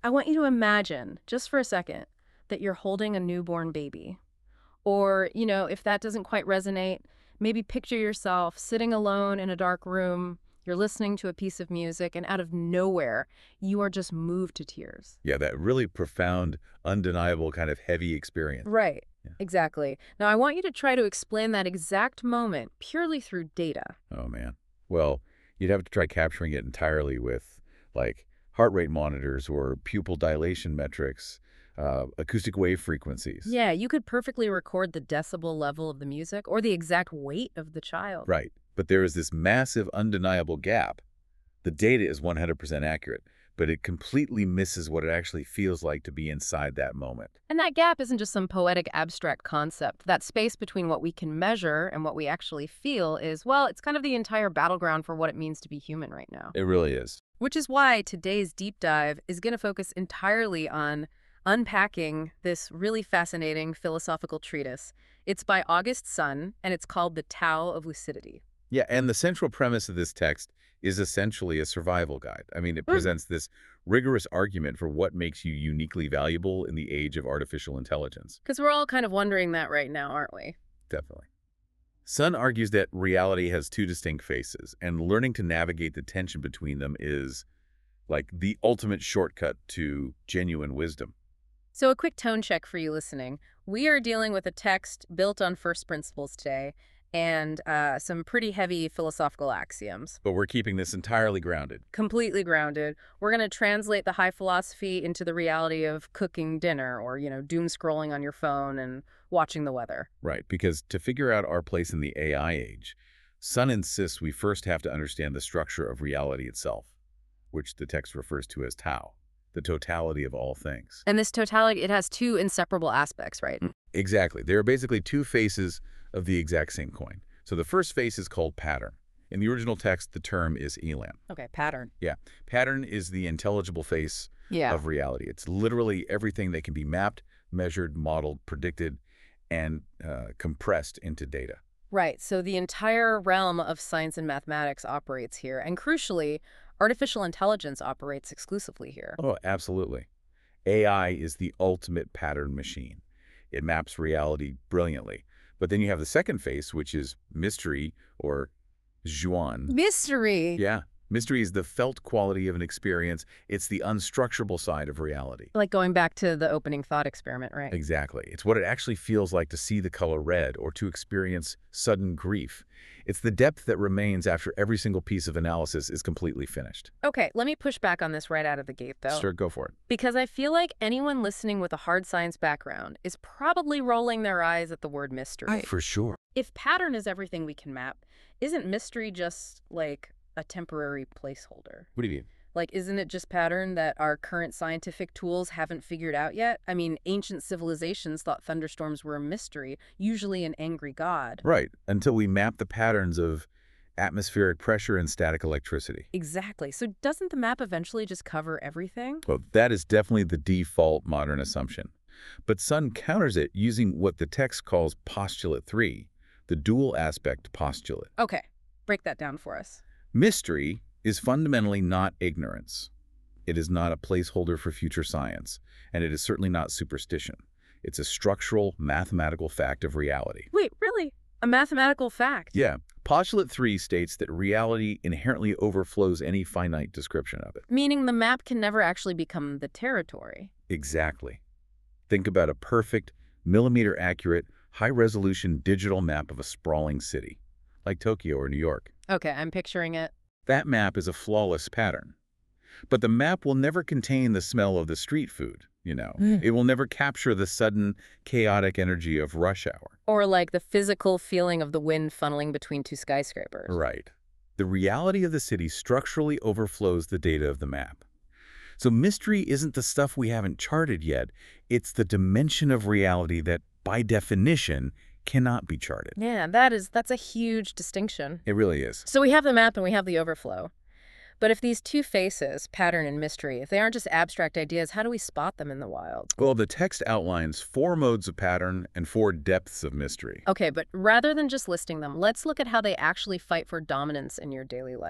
I want you to imagine, just for a second, that you're holding a newborn baby. Or, if that doesn't quite resonate, maybe picture yourself sitting alone in a dark room, you're listening to a piece of music, and out of nowhere, you are just moved to tears. Yeah, that really profound, undeniable kind of heavy experience. Right, Yeah. exactly. Now, I want you to try to explain that exact moment purely through data. Oh, man. Well, you'd have to try capturing it entirely with, like, heart rate monitors or pupil dilation metrics, acoustic wave frequencies. Yeah, you could perfectly record the decibel level of the music or the exact weight of the child. Right. But there is this massive, undeniable gap. The data is 100% accurate, but it completely misses what it actually feels like to be inside that moment. And that gap isn't just some poetic abstract concept. That space between what we can measure and what we actually feel is, well, it's kind of the entire battleground for what it means to be human right now. It really is. Which is why today's deep dive is going to focus entirely on unpacking this really fascinating philosophical treatise. It's by August Sun, and it's called The Tao of Lucidity. Yeah, and the central premise of this text is essentially a survival guide. I mean, it presents this rigorous argument for what makes you uniquely valuable in the age of artificial intelligence. Because we're all kind of wondering that right now, aren't we? Definitely. Sun argues that reality has two distinct faces, and learning to navigate the tension between them is, like, the ultimate shortcut to genuine wisdom. So a quick tone check for you listening. We are dealing with a text built on first principles today and some pretty heavy philosophical axioms. But we're keeping this entirely grounded. Completely grounded. We're going to translate the high philosophy into the reality of cooking dinner or, doom scrolling on your phone and watching the weather. Right, because to figure out our place in the AI age, Sun insists we first have to understand the structure of reality itself, which the text refers to as Tao, the totality of all things. And this totality, it has two inseparable aspects, right? Exactly. There are basically two faces of the exact same coin. So the first face is called pattern. In the original text, the term is elam. Okay, pattern. Yeah, pattern is the intelligible face Yeah. of reality. It's literally everything that can be mapped, measured, modeled, predicted, and compressed into data. Right. So the entire realm of science and mathematics operates here. And crucially, artificial intelligence operates exclusively here. Oh, absolutely. AI is the ultimate pattern machine. It maps reality brilliantly. But then you have the second face, which is mystery or Zhuan. Mystery. Yeah. Mystery is the felt quality of an experience. It's the unstructurable side of reality. Like going back to the opening thought experiment, right? Exactly. It's what it actually feels like to see the color red or to experience sudden grief. It's the depth that remains after every single piece of analysis is completely finished. Okay, let me push back on this right out of the gate, though. Sure, go for it. Because I feel like anyone listening with a hard science background is probably rolling their eyes at the word mystery. For sure. If pattern is everything we can map, isn't mystery just like a temporary placeholder? What do you mean? Like, isn't it just pattern that our current scientific tools haven't figured out yet? I mean, ancient civilizations thought thunderstorms were a mystery, usually an angry god. Right, until we map the patterns of atmospheric pressure and static electricity. Exactly. So doesn't the map eventually just cover everything? Well, that is definitely the default modern assumption. But Sun counters it using what the text calls postulate 3, the dual aspect postulate. Okay, break that down for us. Mystery is fundamentally not ignorance. It is not a placeholder for future science, and it is certainly not superstition. It's a structural, mathematical fact of reality. Wait, really? A mathematical fact? Yeah. Postulate 3 states that reality inherently overflows any finite description of it. Meaning the map can never actually become the territory. Exactly. Think about a perfect, millimeter-accurate, high-resolution digital map of a sprawling city, like Tokyo or New York. Okay, I'm picturing it. That map is a flawless pattern. But the map will never contain the smell of the street food, It will never capture the sudden, chaotic energy of rush hour. Or like the physical feeling of the wind funneling between two skyscrapers. Right. The reality of the city structurally overflows the data of the map. So mystery isn't the stuff we haven't charted yet. It's the dimension of reality that, by definition, cannot be charted. Yeah, that's a huge distinction. It really is. So we have the map and we have the overflow. But if these two faces, pattern and mystery, if they aren't just abstract ideas, how do we spot them in the wild? Well, the text outlines 4 modes of pattern and 4 depths of mystery. Okay, but rather than just listing them, let's look at how they actually fight for dominance in your daily life.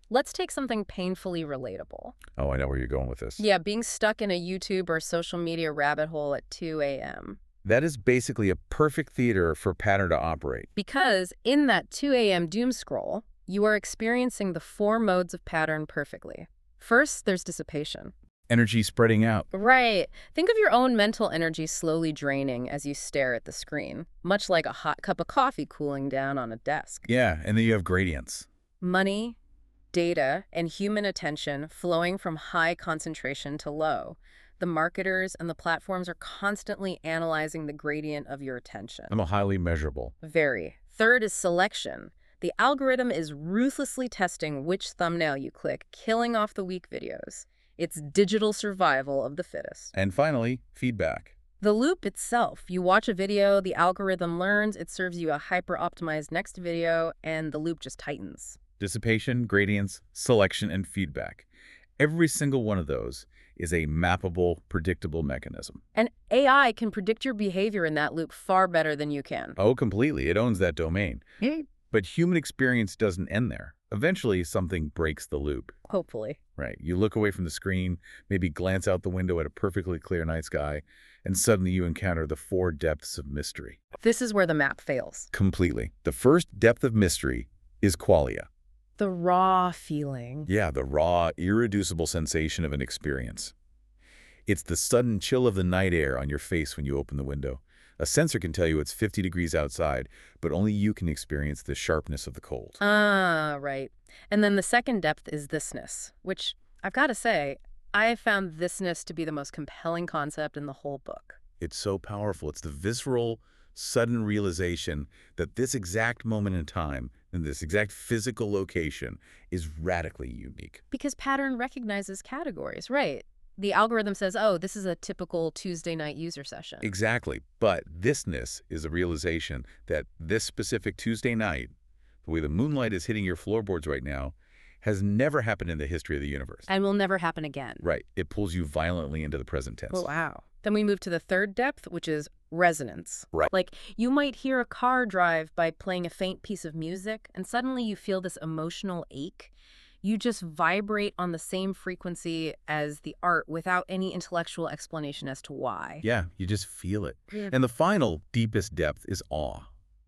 Let's take something painfully relatable. Oh, I know where you're going with this. Yeah, being stuck in a YouTube or social media rabbit hole at 2 a.m. That is basically a perfect theater for pattern to operate. Because in that 2 a.m. doom scroll, you are experiencing the 4 modes of pattern perfectly. First, there's dissipation. Energy spreading out. Right. Think of your own mental energy slowly draining as you stare at the screen, much like a hot cup of coffee cooling down on a desk. Yeah, and then you have gradients. Money, data, and human attention flowing from high concentration to low. The marketers and the platforms are constantly analyzing the gradient of your attention. I'm a highly measurable. Very. Third is selection. The algorithm is ruthlessly testing which thumbnail you click, killing off the weak videos. It's digital survival of the fittest. And finally, feedback. The loop itself. You watch a video, the algorithm learns, it serves you a hyper-optimized next video, and the loop just tightens. Dissipation, gradients, selection, and feedback. Every single one of those is a mappable, predictable mechanism. And AI can predict your behavior in that loop far better than you can. Oh, completely. It owns that domain. But human experience doesn't end there. Eventually, something breaks the loop. Hopefully. Right. You look away from the screen, maybe glance out the window at a perfectly clear night sky, and suddenly you encounter the 4 depths of mystery. This is where the map fails. Completely. The first depth of mystery is qualia. The raw feeling. Yeah, the raw, irreducible sensation of an experience. It's the sudden chill of the night air on your face when you open the window. A sensor can tell you it's 50 degrees outside, but only you can experience the sharpness of the cold. Ah, right. And then the second depth is thisness, which, I've got to say, I have found thisness to be the most compelling concept in the whole book. It's so powerful. It's the visceral, sudden realization that this exact moment in time, in this exact physical location, is radically unique. Because pattern recognizes categories, right? The algorithm says, oh, this is a typical Tuesday night user session. Exactly. But thisness is a realization that this specific Tuesday night, the way the moonlight is hitting your floorboards right now, has never happened in the history of the universe. And will never happen again. Right. It pulls you violently into the present tense. Oh, wow. Then we move to the third depth, which is resonance. Right. Like, you might hear a car drive by playing a faint piece of music, and suddenly you feel this emotional ache. You just vibrate on the same frequency as the art without any intellectual explanation as to why. Yeah, you just feel it. Yeah. And the final, deepest depth is awe.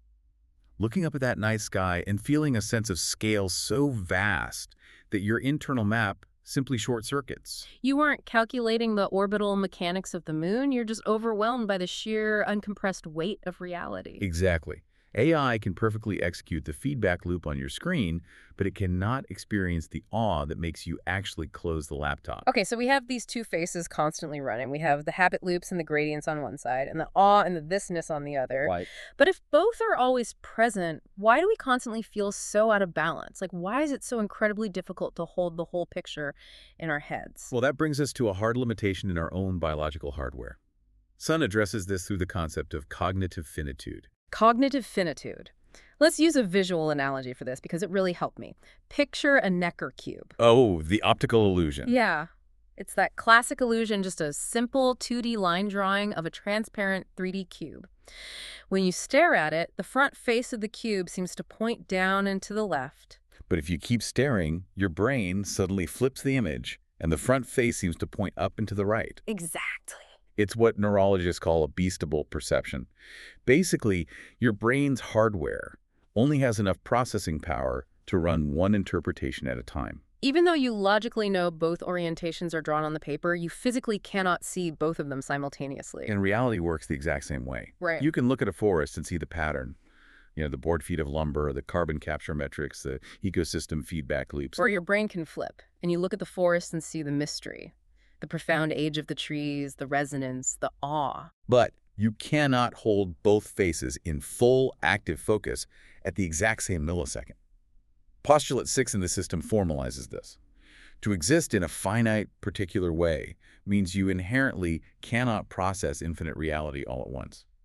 Looking up at that night sky and feeling a sense of scale so vast that your internal map simply short circuits. You weren't calculating the orbital mechanics of the moon. You're just overwhelmed by the sheer, uncompressed weight of reality. Exactly. AI can perfectly execute the feedback loop on your screen, but it cannot experience the awe that makes you actually close the laptop. Okay, so we have these two phases constantly running. We have the habit loops and the gradients on one side, and the awe and the thisness on the other. Right. But if both are always present, why do we constantly feel so out of balance? Like, why is it so incredibly difficult to hold the whole picture in our heads? Well, that brings us to a hard limitation in our own biological hardware. Sun addresses this through the concept of cognitive finitude. Cognitive finitude. Let's use a visual analogy for this because it really helped me. Picture a Necker cube. Oh, the optical illusion. Yeah. It's that classic illusion, just a simple 2D line drawing of a transparent 3D cube. When you stare at it, the front face of the cube seems to point down and to the left. But if you keep staring, your brain suddenly flips the image, and the front face seems to point up and to the right. Exactly. It's what neurologists call a beastable perception. Basically, your brain's hardware only has enough processing power to run one interpretation at a time. Even though you logically know both orientations are drawn on the paper, you physically cannot see both of them simultaneously. And reality works the exact same way. Right. You can look at a forest and see the pattern. You know, the board feet of lumber, the carbon capture metrics, the ecosystem feedback loops. Or your brain can flip, and you look at the forest and see the mystery. The profound age of the trees, the resonance, the awe. But you cannot hold both faces in full active focus at the exact same millisecond. Postulate 6 in the system formalizes this. To exist in a finite, particular way means you inherently cannot process infinite reality all at once.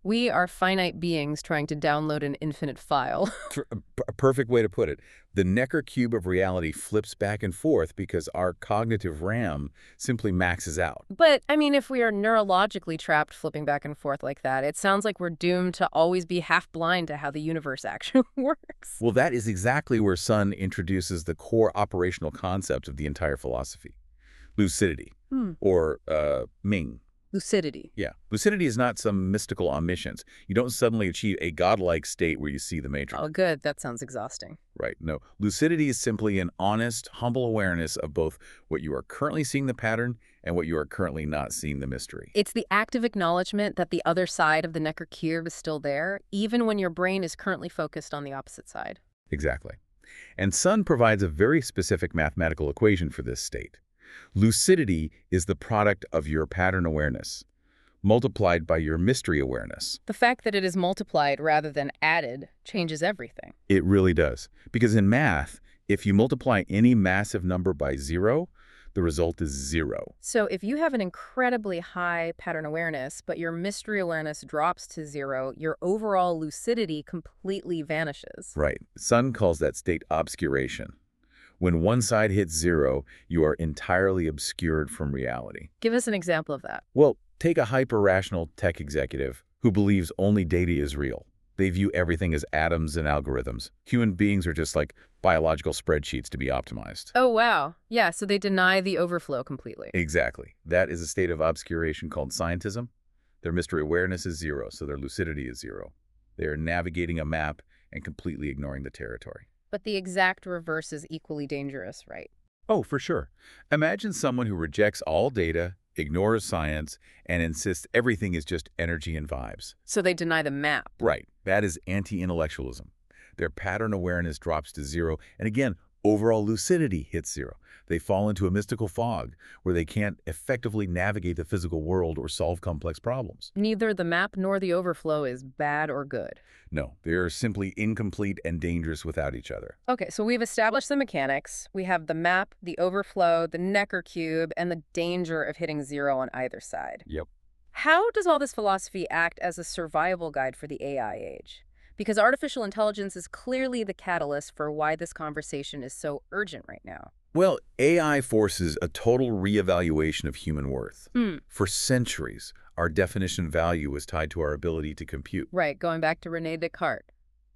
We are finite beings trying to download an infinite file. A perfect way to put it. The Necker cube of reality flips back and forth because our cognitive RAM simply maxes out. But, I mean, if we are neurologically trapped flipping back and forth like that, it sounds like we're doomed to always be half blind to how the universe actually works. Well, that is exactly where Sun introduces the core operational concept of the entire philosophy. Lucidity, or Ming. Lucidity. Yeah. Lucidity is not some mystical omniscience. You don't suddenly achieve a godlike state where you see the matrix. Oh, good. That sounds exhausting. Right. No. Lucidity is simply an honest, humble awareness of both what you are currently seeing the pattern and what you are currently not seeing the mystery. It's the active acknowledgement that the other side of the Necker cube is still there, even when your brain is currently focused on the opposite side. Exactly. And Sun provides a very specific mathematical equation for this state. Lucidity is the product of your pattern awareness, multiplied by your mystery awareness. The fact that it is multiplied rather than added changes everything. It really does. Because in math, if you multiply any massive number by 0, the result is 0. So if you have an incredibly high pattern awareness, but your mystery awareness drops to 0, your overall lucidity completely vanishes. Right. Sun calls that state obscuration. When one side hits 0, you are entirely obscured from reality. Give us an example of that. Well, take a hyper-rational tech executive who believes only data is real. They view everything as atoms and algorithms. Human beings are just like biological spreadsheets to be optimized. Oh, wow. Yeah, so they deny the overflow completely. Exactly. That is a state of obscuration called scientism. Their mystery awareness is 0, so their lucidity is 0. They are navigating a map and completely ignoring the territory. But the exact reverse is equally dangerous, right? Oh, for sure. Imagine someone who rejects all data, ignores science, and insists everything is just energy and vibes. So they deny the map. Right. That is anti-intellectualism. Their pattern awareness drops to 0, and again, overall lucidity hits 0. They fall into a mystical fog where they can't effectively navigate the physical world or solve complex problems. Neither the map nor the overflow is bad or good. No, they are simply incomplete and dangerous without each other. Okay, so we've established the mechanics. We have the map, the overflow, the Necker cube, and the danger of hitting 0 on either side. Yep. How does all this philosophy act as a survival guide for the AI age? Because artificial intelligence is clearly the catalyst for why this conversation is so urgent right now. Well, AI forces a total reevaluation of human worth. For centuries, our definition of value was tied to our ability to compute. Right, going back to René Descartes.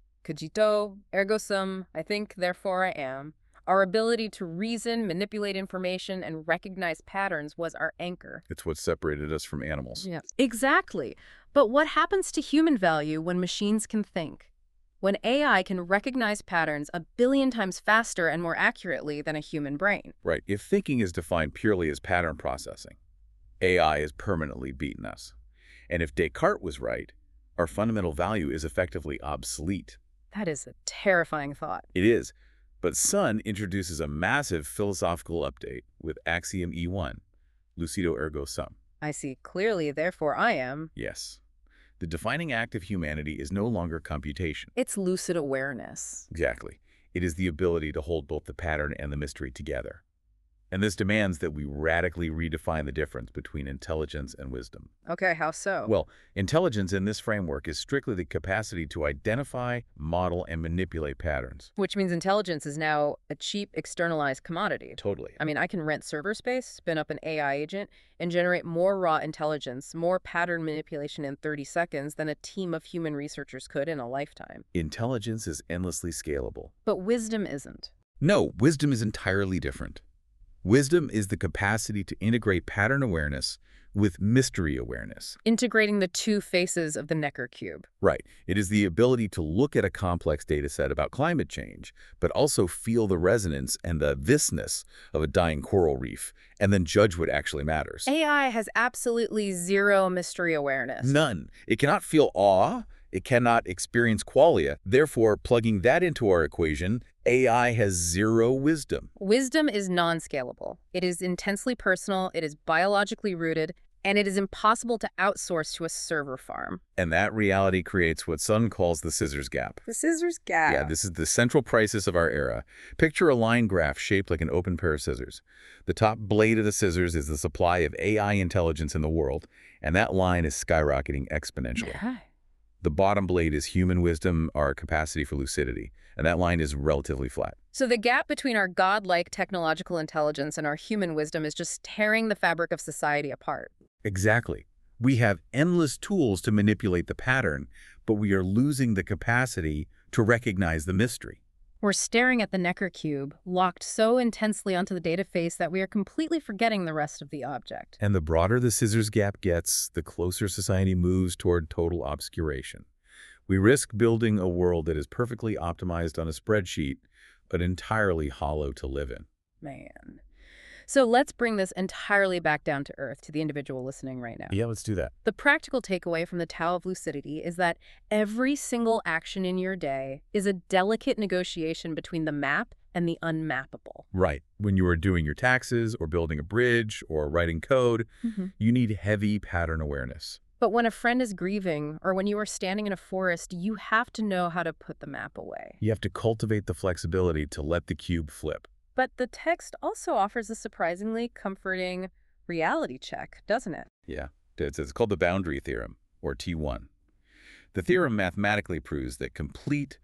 Cogito, ergo sum, I think, therefore I am. Our ability to reason, manipulate information, and recognize patterns was our anchor. It's what separated us from animals. Yeah, exactly. But what happens to human value when machines can think? When AI can recognize patterns 1 billion times faster and more accurately than a human brain? Right. If thinking is defined purely as pattern processing, AI has permanently beaten us. And if Descartes was right, our fundamental value is effectively obsolete. That is a terrifying thought. It is. But Sun introduces a massive philosophical update with Axiom E1, Lucido ergo sum. I see clearly, therefore I am. Yes. The defining act of humanity is no longer computation. It's lucid awareness. Exactly. It is the ability to hold both the pattern and the mystery together. And this demands that we radically redefine the difference between intelligence and wisdom. Okay, how so? Well, intelligence in this framework is strictly the capacity to identify, model, and manipulate patterns. Which means intelligence is now a cheap, externalized commodity. Totally. I mean, I can rent server space, spin up an AI agent, and generate more raw intelligence, more pattern manipulation in 30 seconds than a team of human researchers could in a lifetime. Intelligence is endlessly scalable. But wisdom isn't. No, wisdom is entirely different. Wisdom is the capacity to integrate pattern awareness with mystery awareness. Integrating the two faces of the Necker cube. Right. It is the ability to look at a complex data set about climate change, but also feel the resonance and the thisness of a dying coral reef, and then judge what actually matters. AI has absolutely zero mystery awareness. None. It cannot feel awe. It cannot experience qualia. Therefore, plugging that into our equation, AI has zero wisdom. Wisdom is non-scalable. It is intensely personal, it is biologically rooted, and it is impossible to outsource to a server farm. And that reality creates what Sun calls the scissors gap. The scissors gap. Yeah, this is the central crisis of our era. Picture a line graph shaped like an open pair of scissors. The top blade of the scissors is the supply of AI intelligence in the world, and that line is skyrocketing exponentially. The bottom blade is human wisdom, our capacity for lucidity, and that line is relatively flat. So the gap between our godlike technological intelligence and our human wisdom is just tearing the fabric of society apart. Exactly. We have endless tools to manipulate the pattern, but we are losing the capacity to recognize the mystery. We're staring at the Necker cube, locked so intensely onto the data face that we are completely forgetting the rest of the object. And the broader the scissors gap gets, the closer society moves toward total obscuration. We risk building a world that is perfectly optimized on a spreadsheet, but entirely hollow to live in. Man. So let's bring this entirely back down to earth, to the individual listening right now. Yeah, let's do that. The practical takeaway from the Tao of Lucidity is that every single action in your day is a delicate negotiation between the map and the unmappable. Right. When you are doing your taxes or building a bridge or writing code, you need heavy pattern awareness. But when a friend is grieving or when you are standing in a forest, you have to know how to put the map away. You have to cultivate the flexibility to let the cube flip. But the text also offers a surprisingly comforting reality check, doesn't it? Yeah, it's called the boundary theorem, or T1. The theorem mathematically proves that complete,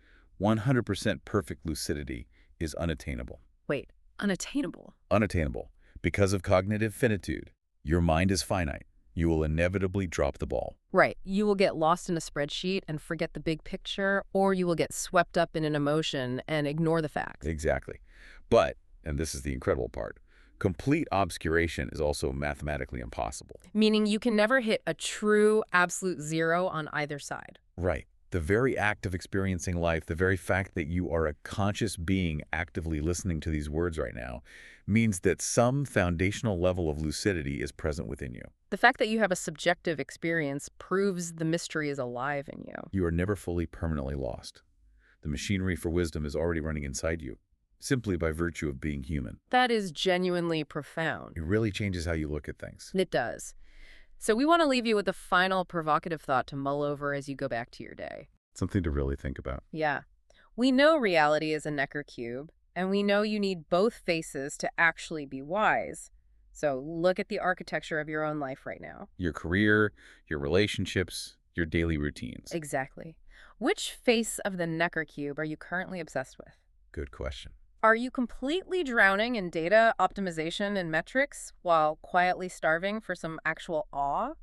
100% perfect lucidity is unattainable. Wait, unattainable? Unattainable. Because of cognitive finitude. Your mind is finite. You will inevitably drop the ball. Right. You will get lost in a spreadsheet and forget the big picture, or you will get swept up in an emotion and ignore the facts. Exactly. But, and this is the incredible part, complete obscuration is also mathematically impossible. Meaning you can never hit a true absolute zero on either side. Right. The very act of experiencing life, the very fact that you are a conscious being actively listening to these words right now, means that some foundational level of lucidity is present within you. The fact that you have a subjective experience proves the mystery is alive in you. You are never fully permanently lost. The machinery for wisdom is already running inside you, simply by virtue of being human. That is genuinely profound. It really changes how you look at things. It does. So we want to leave you with a final provocative thought to mull over as you go back to your day. Something to really think about. Yeah. We know reality is a Necker cube, and we know you need both faces to actually be wise. So look at the architecture of your own life right now. Your career, your relationships, your daily routines. Exactly. Which face of the Necker cube are you currently obsessed with? Good question. Are you completely drowning in data, optimization, and metrics while quietly starving for some actual awe?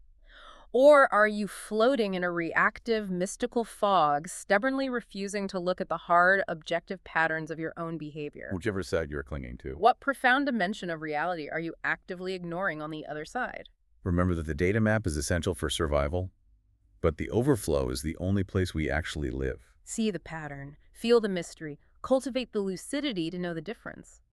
Or are you floating in a reactive, mystical fog, stubbornly refusing to look at the hard, objective patterns of your own behavior? Whichever side you're clinging to. What profound dimension of reality are you actively ignoring on the other side? Remember that the data map is essential for survival, but the overflow is the only place we actually live. See the pattern, feel the mystery, cultivate the lucidity to know the difference.